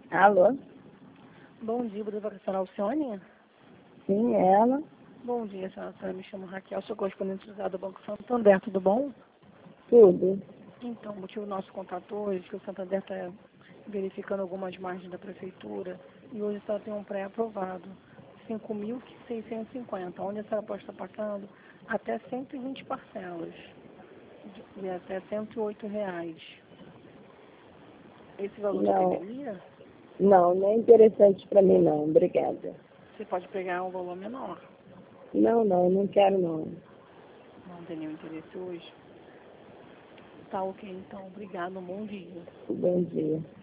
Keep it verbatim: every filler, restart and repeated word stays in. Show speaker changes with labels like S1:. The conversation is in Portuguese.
S1: Alô?
S2: Bom dia, Bruno Vacacional Alcione.
S1: Sim, é ela.
S2: Bom dia, senhora. Eu me chamo Raquel, sou correspondente do Banco Santander, tudo bom?
S1: Tudo.
S2: Então, o motivo do nosso contato hoje é que o Santander está verificando algumas margens da prefeitura e hoje só tem um pré-aprovado, cinco mil seiscentos e cinquenta, onde essa aposta está passando até cento e vinte parcelas, de, de até cento e oito reais. Esse valor te
S1: Não,
S2: caberia?
S1: não, não é interessante para mim não, obrigada.
S2: Você pode pegar um valor menor.
S1: Não, não, não quero não.
S2: Não tem nenhum interesse hoje? Tá ok, então. Obrigado. Um bom dia.
S1: Bom dia.